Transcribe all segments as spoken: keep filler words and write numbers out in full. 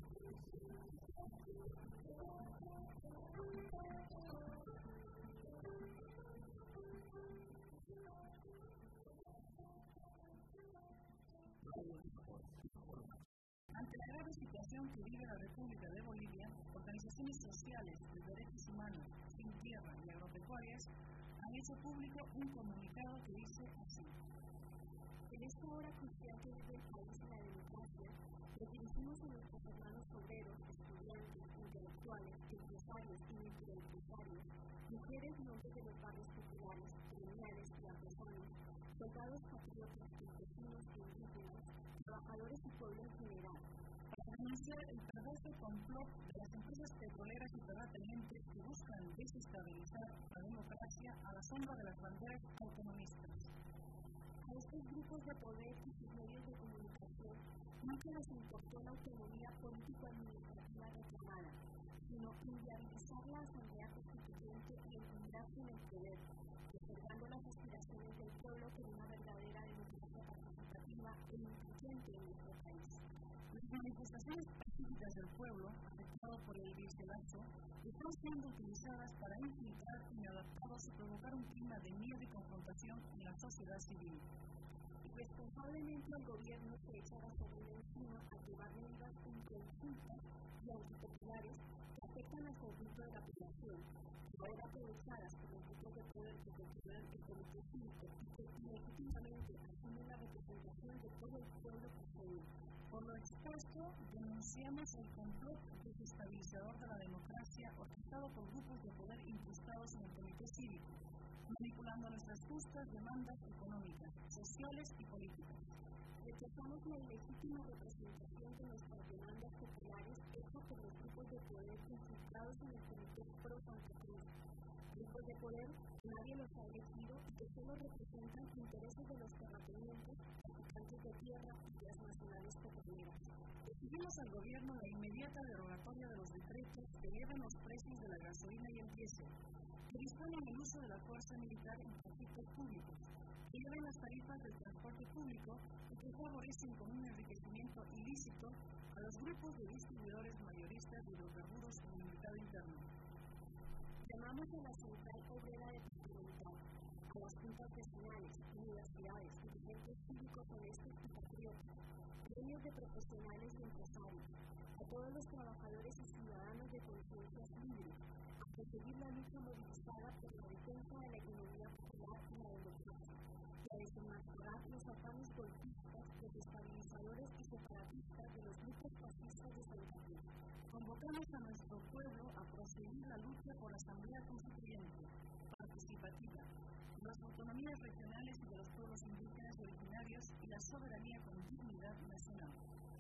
Ante la grave situación que vive la República de Bolivia, organizaciones sociales de derechos humanos, sin tierra y agropecuarias han hecho público un comunicado que dice así: en esta hora crucial que vive el país en la democracia, nos dirigimos a nuestros hermanos obreros, estudiantes, intelectuales, empresarios y microempresarios, mujeres y hombres de los barrios populares, criminales y artesanos, soldados patriotas, campesinos e indígenas, trabajadores y pueblo en general, para denunciar el perverso complot de las empresas petroleras y terratenientes que buscan desestabilizar la democracia a la sombra de las banderas autonomistas. A estos grupos de poder y sus medios de comunicación nunca les importó la autonomía político-administrativa reclamada, sino inviabilizar la Asamblea Constituyente y encontrarse en el poder, preservando las aspiraciones del pueblo por una verdadera democracia participativa e incluyente en nuestro país. Las manifestaciones pacíficas del pueblo, afectado por el vircielazo, están siendo utilizadas para infiltrar inadaptados y provocar un clima de miedo y confrontación en la sociedad civil. Irresponsablemente el gobierno se echa gasolina encima al llevar medidas inconsultas y antipopulares que afectan al conjunto de la población, ahora aprovechadas por los grupos de poder que controlan el comité cívico y que ilegítimamente asumen la representación de todo el pueblo porteño. Por lo expuesto, denunciamos el complot desestabilizador de la democracia orquestado por grupos de poder incrustados en el comité cívico, manipulando nuestras justas demandas económicas, sociales y políticas. Rechazamos la ilegítima representación de nuestras demandas populares hecha por los grupos de poder infiltrados en el comité pro Santa Cruz. Grupos de poder que nadie los ha elegido y que solo representan intereses de los terratenientes, traficantes de tierra y las nacionales petroleras. Exigimos al gobierno la inmediata derogatoria de los decretos que elevan los precios de la gasolina y el diésel, que disponen el uso de la fuerza militar en conflictos públicos, que elevan las tarifas del transporte público y que favorecen con un enriquecimiento ilícito a los grupos de distribuidores mayoristas de hidrocarburos en el mercado interno. Llamamos a la Central Obrera Departamental, a las juntas vecinales, universidades, dirigentes cívicos honestos y patriotas, gremios de profesionales y empresarios, a todos los trabajadores y ciudadanos de conciencias libres, a conseguir la lucha movilizada por la defensa de la economía popular y la democracia, y a desenmascarar los afanes golpistas, desestabilizadores y separatistas de los grupos fascistas de Santa Cruz. Convocamos a nuestro pueblo a proseguir la lucha por la Asamblea Constituyente, participativa, las autonomías regionales y de los pueblos indígenas y originarios y la soberanía con dignidad nacional.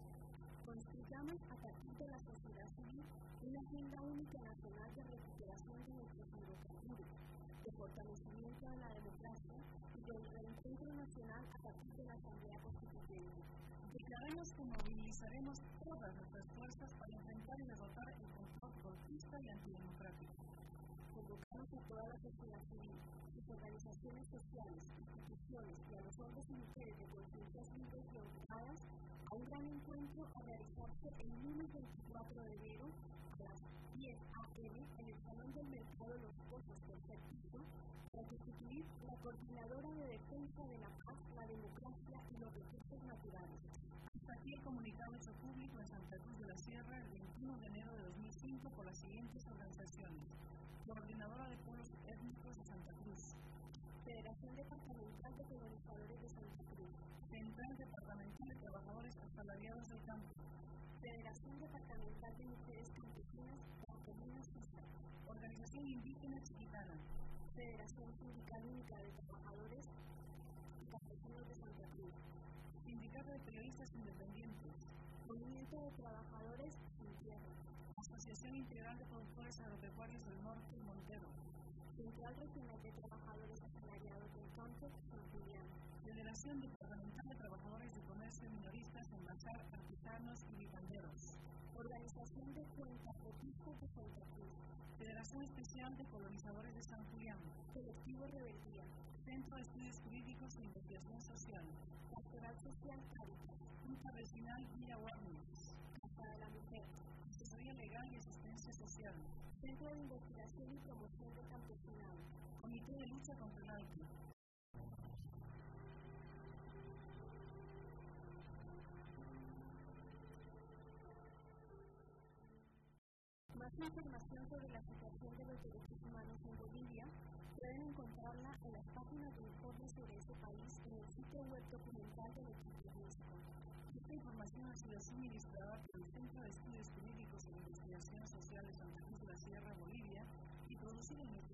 Construyamos a partir de la sociedad civil una agenda única nacional de recuperación de nuestros hidrocarburos, de fortalecimiento de la democracia y del reencuentro nacional a partir de la Asamblea Constituyente. Declaremos que movilizaremos todas nuestras fuerzas para enfrentar y derrotar el control golpista y antidemocrático. Convocamos a toda la sociedad civil, sus organizaciones sociales, instituciones y a los hombres y mujeres de conciencias libres y honradas a un gran encuentro a realizarse el lunes veinticuatro de enero a las diez a eme en el Salón del Mercado Los Pozos, tercer piso, para constituir la Coordinadora de Defensa de la Paz, la Democracia y los Recursos Naturales. Hasta aquí el comunicado hecho público en Santa Cruz de la Sierra el veintiuno de enero de dos mil cinco por las siguientes organizaciones: Coordinadora de Pueblos Étnicos de Santa Cruz, Federación Departamental de Colonizadores de Santa Cruz, Central Departamental de Trabajadores Asalariados del Campo, Federación Departamental de Mujeres Campesinas, Campesinas Susa, Organización Indígena Chiquitana, Federación Sindical Única de Trabajadores y Campesinos de Santa Cruz, Sindicato de Periodistas Independientes, Movimiento de Trabajadores Sin Tierra, Asociación Integral de Productores Agropecuarios del Norte y Montero, Central Regional de Trabajadores Asalariados del Campo, San Julián, Federación Departamental de Trabajadores de Comercio Minoristas en Bazar, Artesanos y Vivanderos, Organización de Cuentapropistas de Santa Cruz, Federación Especial de Colonizadores de San Julián, Colectivo Rebeldía, Centro de Estudios Jurídicos e Investigación Social, Pastoral Social Cáritas, Junta Vecinal Villa Warnes, Casa de la Mujer. Base Social, Centro de Investigación y Promoción de Campesinado, Comité de Lucha contra el Alcohol. Más información sobre la situación de los derechos humanos en Bolivia pueden encontrarla en las páginas de informes sobre ese país en el sitio web documental del equipo UNESCO. Esta información ha sido suministrada por el Centro de Estudios Jurídicos e Investigaciones Sociales Santa Cruz de la Sierra, Bolivia, y producida en